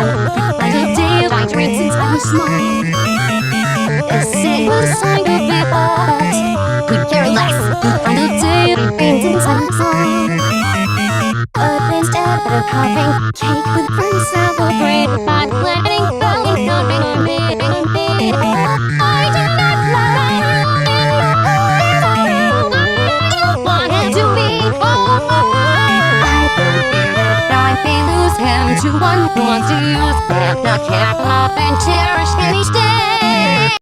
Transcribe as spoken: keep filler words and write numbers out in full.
On the day of my dreams since I was small, a single sign of it all. Could care less. On the day of my dreams since I was small, but instead of having cake with friends, celebrate by letting go and coming on me, on me. I did not lie. I wanted to be all. I believe that I may lose him to one who wants to use him, not care, love, and cherish him each day.